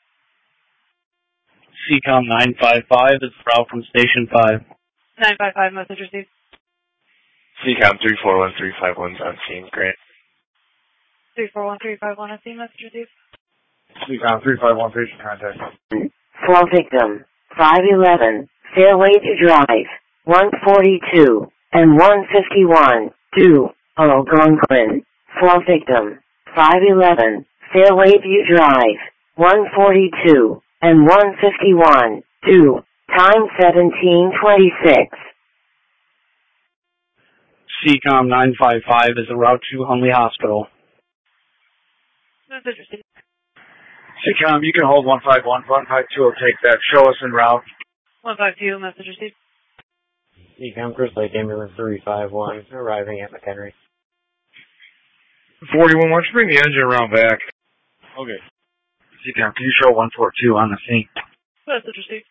Seacom nine five five is route from Station five. nine five five, message received. Seacom three four one three five one is on scene, Grant. three four one three five one, I see, message received. Seacom three five one, patient contact. Fall victim, five eleven, Fairway to Drive, one forty-two, and one fifty-one, due, Algonquin. Fall victim, five eleven, Fairway View Drive, one forty-two, and one fifty-one, due, time seventeen twenty-six. Seacom nine five five is a route to Huntley Hospital. Message received. Seacom, you can hold one five one. one five two will take that. Show us en route. one five two, message received. Seacom, Chris Lake Ambulance three five one, arriving at McHenry. forty-one, why don't you bring the engine around back? Okay. Seacom, can you show one four two on the scene? Message received.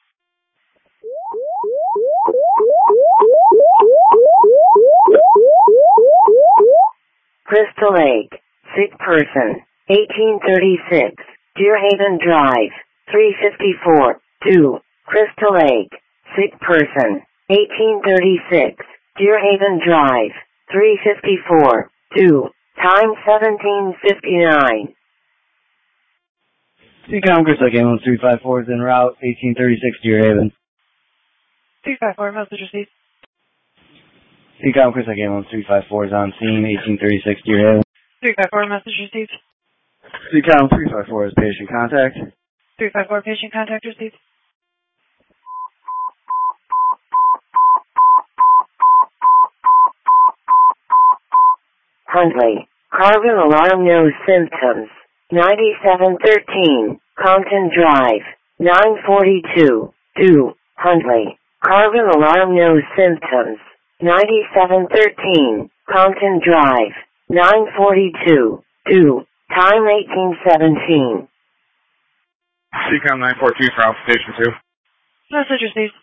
Crystal Lake, sick person, eighteen thirty-six, Deer Haven Drive, three fifty-four, two, Crystal Lake. Sick person. eighteen thirty-six. Deer Haven Drive. three fifty-four. two. Time seventeen fifty-nine. Seacom Crystal Lake ambulance three five four is en route, eighteen thirty-six Deer Haven. three five four, message received. Seacom Crystal Lake ambulance three five four is on scene, eighteen thirty-six Deer Haven. three five four, message received. Seacom three five four is patient contact. three five four, patient contact received. Huntley. Carbon alarm no symptoms. ninety-seven thirteen. Compton Drive. nine forty-two. two. Huntley. Carbon alarm no symptoms. ninety-seven thirteen. Compton Drive. nine forty-two. two. Time eighteen seventeen. Seacom nine four two for Alpha Station two. Message received.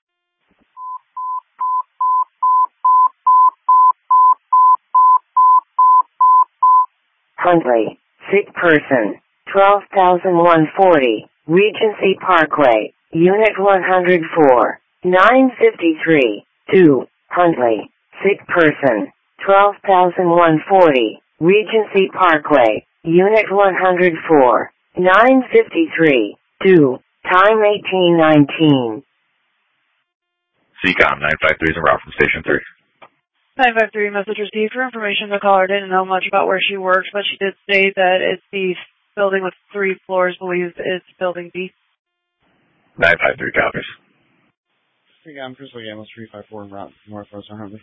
Huntley. Sick person. twelve thousand one hundred forty. Regency Parkway. Unit one hundred four. nine fifty-three. two. Huntley. Sick person. twelve thousand one hundred forty. Regency Parkway. Unit one hundred four. nine fifty-three. two. Time eighteen nineteen. Seacom nine five three is en route from Station three. nine five three, message received. For information, the caller didn't know much about where she works, but she did state that it's the building with three floors, believes it's building B. nine five three copies. Seacom Crystal Lake ambulance three five four en route, Northwest Huntley.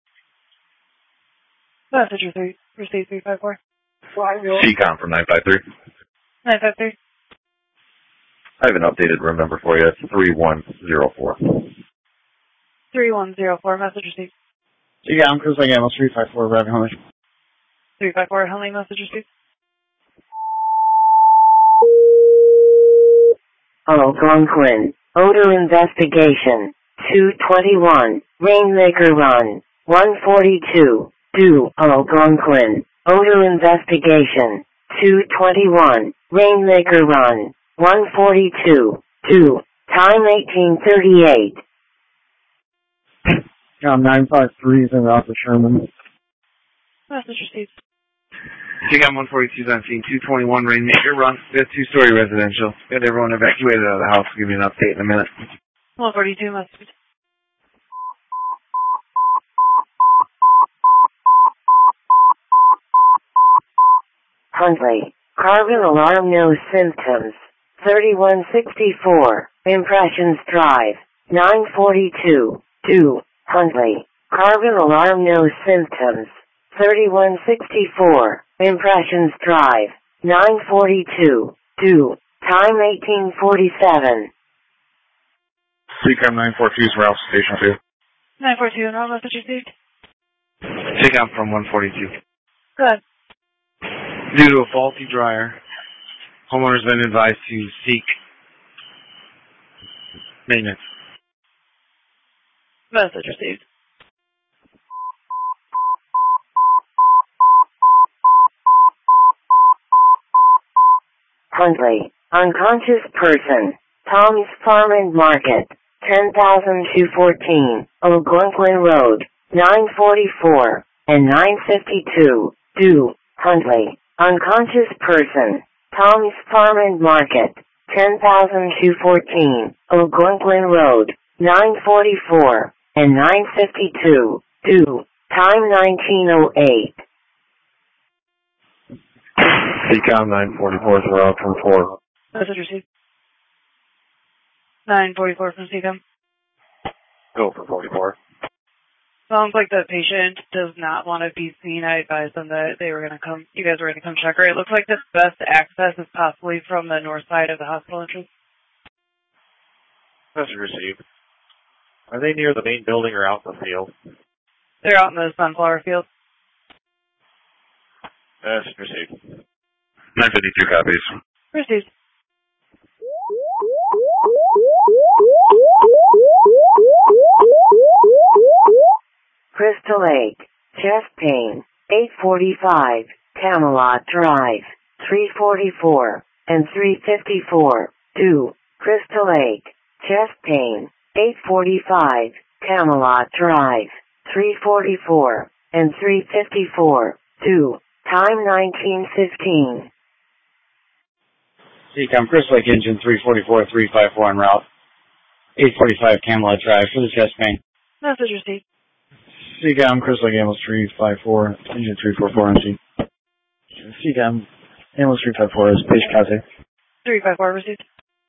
Message received. Received three five four. Seacom from nine five three. nine five three. I have an updated room number for you. It's three one zero four. three one zero four, message received. Seacom Crystal Lake ambulance three five four, arriving Huntley. three five four, Huntley, message received. Algonquin. Odor investigation. two twenty-one. Rainmaker Run. one forty-two. two. Algonquin. Odor investigation. two twenty-one. Rainmaker Run. one forty-two. two. Time eighteen thirty-eight. Seacom nine five three is en route to Sherman. Message received. Seacom one forty-two is on scene. two twenty-one Rainmaker Run. It's two-story residential. Got everyone evacuated out of the house. I'll give you an update in a minute. one forty-two, message. Huntley. Carbon alarm no symptoms. thirty-one sixty-four. Impressions Drive. nine forty-two. two. Huntley. Carbon alarm no symptoms. thirty-one sixty-four. Impressions Drive. nine forty-two. two. Time eighteen forty-seven. Seacom nine four two is Ralph Station two. nine four two, no message received. Seacom from one forty-two. Good. Due to a faulty dryer, homeowner's been advised to seek maintenance. Message received. Huntley. Unconscious person. Tom's Farm and Market. ten thousand two hundred fourteen. Algonquin Road. nine forty-four. And nine fifty-two. two. Huntley. Unconscious person. Tom's Farm and Market. ten thousand two hundred fourteen. Algonquin Road. nine forty-four. And nine fifty-two. two. Time nineteen oh eight. Seacom nine forty-four is route from four. Message received. nine forty-four from Seacom. Go for forty-four. Sounds like the patient does not want to be seen. I advised them that they were going to come, you guys were going to come check her. It looks like the best access is possibly from the north side of the hospital entrance. Message received. Are they near the main building or out in the field? They're out in the sunflower field. Message received. nine fifty-two copies. Received. Crystal Lake. Chest pain. eight forty-five. Camelot Drive. three forty-four. And three fifty-four. two. Crystal Lake. chest pain, eight forty-five, Camelot Drive, three forty-four, and three fifty-four, two, time nineteen fifteen. C COM, Chris Lake Engine three forty-four, three five four en route, eight forty-five Camelot Drive for the chest pain. Message received. C COM, Chris Lake Ambulance three five four, Engine three forty-four M C. C COM, Ambulance three five four is patient contact. three five four received.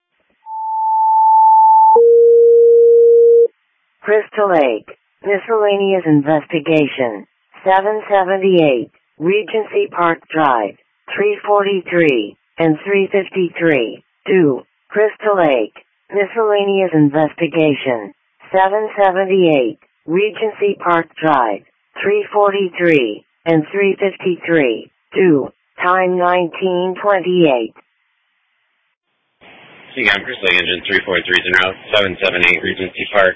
Crystal Lake, miscellaneous investigation, seven seventy-eight, Regency Park Drive, three forty-three, and three fifty-three, two, Crystal Lake, miscellaneous investigation, seven seventy-eight, Regency Park Drive, three forty-three, and three fifty-three, two, time nineteen twenty-eight. C COM, Chris Lake Engine three forty-three is en route, seven seventy-eight, Regency Park.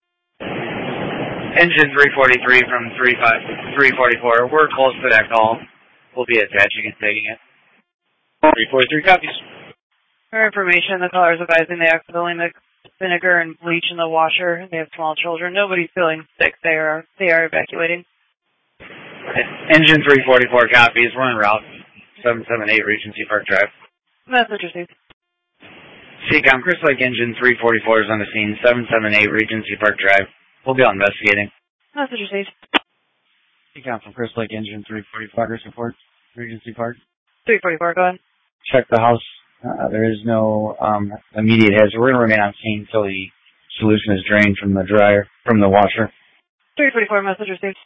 Engine three forty-three from three forty-four. We're close to that call. We'll be attaching and taking it. three forty-three copies. For information, the caller is advising they accidentally mixed vinegar and bleach in the washer. They have small children. Nobody's feeling sick. They are they are evacuating. Engine three forty-four copies. We're en route. seven seventy-eight Regency Park Drive. Message received. C COM, Chris Lake Engine three forty-four is on the scene. seven seventy-eight Regency Park Drive. We'll be out investigating. Message received. C COM from Chris Lake Engine three forty-four, progress report, Regency Park. three forty-four, go ahead. Check the house. Uh, there is no um, immediate hazard. We're going to remain on scene until the solution is drained from the dryer, from the washer. three forty-four, message received.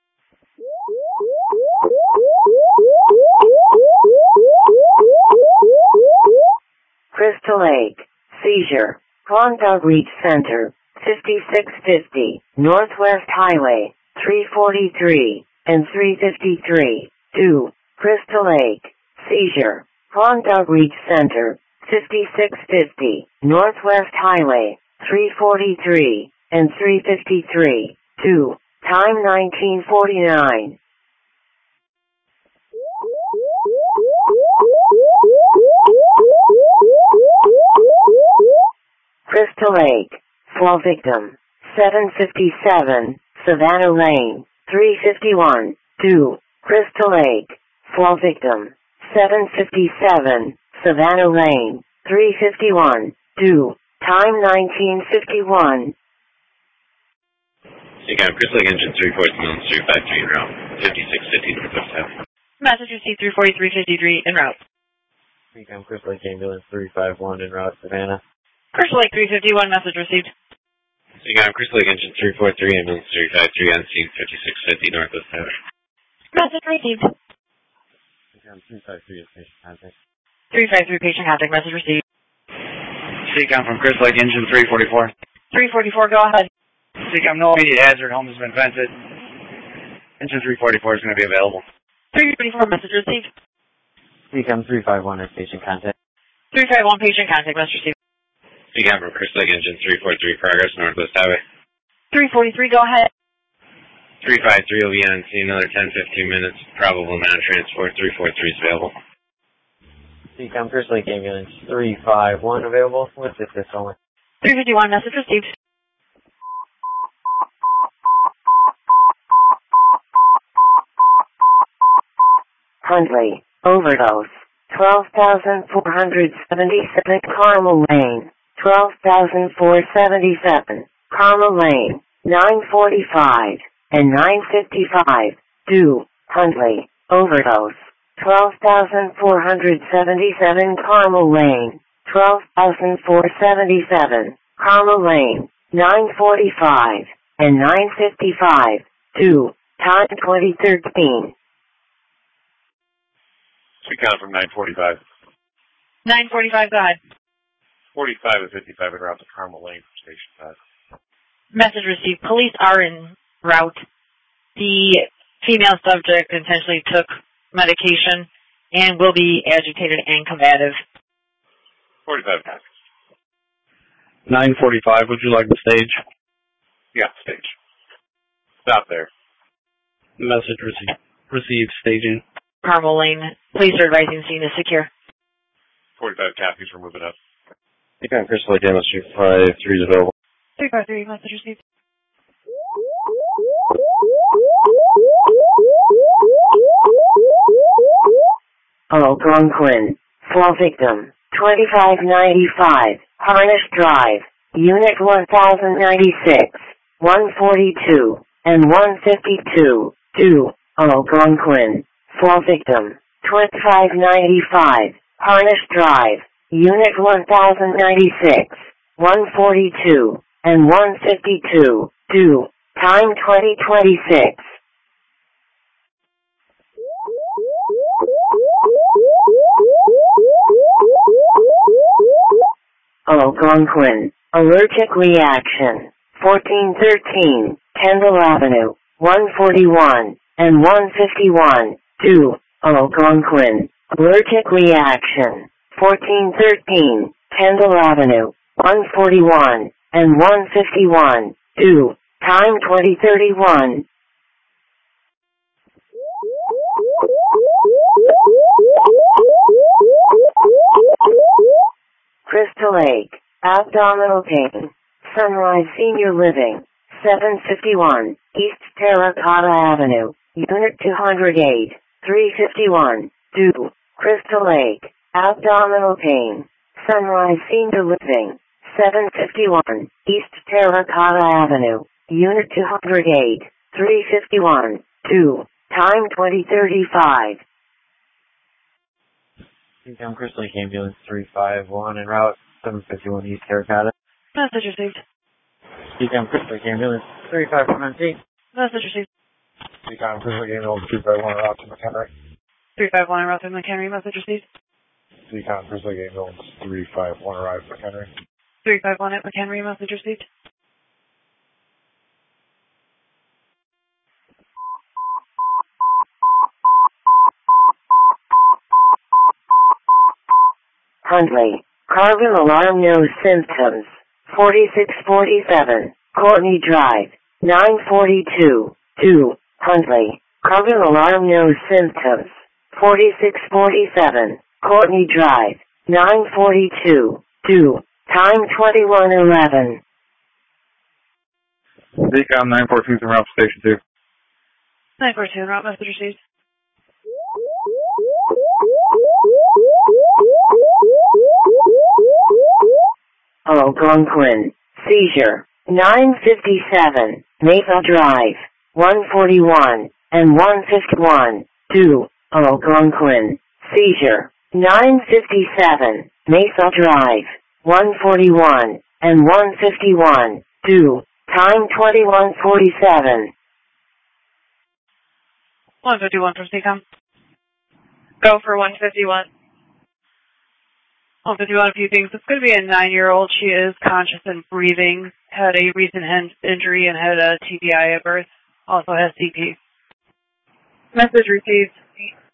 Crystal Lake, seizure, Quantum Reach Center, fifty-six fifty, Northwest Highway, three forty-three, and three fifty-three, two, Crystal Lake, seizure, Quantum Reach Center, fifty-six fifty, Northwest Highway, three forty-three, and three fifty-three, two, time nineteen forty-nine. Crystal Lake, fall victim, seven fifty-seven, Savannah Lane, three fifty-one, two, Crystal Lake, fall victim, seven fifty-seven, Savannah Lane, three fifty-one, two, time nineteen fifty-one. C COM, Chris Lake Engine three forty-three, three fifty-three en route, fifty-six fifty Northwest Highway. Message received three forty-three fifty-three en route. C COM, Chris Lake Ambulance three fifty-one en route, Savannah. Crystal Lake three fifty-one, message received. C COM, Chris Lake Engine three forty-three, Ambulance three fifty-three on scene, fifty-six fifty Northwest Highway. Message received. C COM, three fifty-three is patient contact. three fifty-three patient contact, message received. C COM from Chris Lake Engine three forty-four. three forty-four, go ahead. C COM, no immediate hazard. Home has been vented. Engine three forty-four is going to be available. three forty-four, message received. C COM three fifty-one is patient contact. three fifty-one patient contact, message received. C COM from Chris Lake Engine three forty-three, progress Northwest Highway. three forty-three, go ahead. three fifty-three will be on scene another ten to fifteen minutes. Probable non-transport. three forty-three is available. C COM, Chris Lake Ambulance three fifty-one available. What's this this only? three fifty-one, message received. Huntley, overdose, twelve thousand four hundred seventy-seven Carmel Lane, twelve thousand four hundred seventy-seven, Carmel Lane, nine forty-five, and nine fifty-five, two, Huntley, overdose, twelve thousand four hundred seventy-seven Carmel Lane, twelve thousand four hundred seventy-seven, Carmel Lane, nine forty-five, and nine fifty-five, two, time twenty thirteen. C COM from nine forty-five. nine forty-five, go ahead. forty-five and fifty-five en route to Carmel Lane from Station five. Message received. Police are en route. The female subject intentionally took medication and will be agitated and combative. forty-five copies. nine forty-five, would you like the stage? Yeah, stage. Stop there. Message received. Received, staging. Carmel Lane. Police are advising scene is secure. forty-five copies, we're moving up. Seacom Crystal Lake, Ambulance three five three is available. three five three, message received. Algonquin. Fall victim. twenty-five ninety-five. Harnish Drive. Unit one thousand ninety-six. one forty-two. And one fifty-two. two. Algonquin. Fall victim. twenty-five ninety-five. Harnish Drive. Unit one thousand ninety-six. one forty-two. And one fifty-two. two. Time twenty twenty-six. Algonquin. Allergic reaction. fourteen thirteen. Kendall Avenue. one forty-one. And one fifty-one. two. Algonquin. Allergic reaction. fourteen thirteen. Kendall Avenue. one forty-one. And one fifty-one. two. Time twenty thirty-one. Crystal Lake. Abdominal pain. Sunrise Senior Living. seven fifty-one. East Terracotta Avenue. Unit two oh eight. three fifty-one. two. Crystal Lake. Abdominal pain. Sunrise Senior Living. seven fifty-one. East Terracotta Avenue. Unit two oh eight. three fifty-one. two. Time twenty thirty-five. Seacom Crystal Lake Ambulance three five one en route seven fifty-one East Terracotta. Message received. Seacom Crystal Lake Ambulance three five one N T. Message received. Seacom Crystal Lake Ambulance three five one en route to McHenry. three five one en route to McHenry. Message received. Seacom Crystal Lake Ambulance three five one arrived at McHenry. three five one at McHenry. Message received. Huntley. Carbon alarm, no symptoms. forty-six forty-seven. Courtney Drive. nine forty-two. two. Huntley. Carbon alarm, no symptoms. forty-six forty-seven. Courtney Drive. nine forty-two. two. Time twenty-one eleven. Seacom nine four two, route to station two. nine four two, route message received. Algonquin. Seizure. nine fifty-seven. Maple Drive. one forty-one. And one fifty-one. two. Algonquin. Seizure. nine fifty-seven. Maple Drive. one forty-one. And one fifty-one. two. Time twenty-one forty-seven. one fifty-one from Seacom. Go for one fifty-one. one fifty-one, a few things. It's going to be a nine-year-old. She is conscious and breathing. Had a recent head injury and had a T B I at birth. Also has C P. Message received.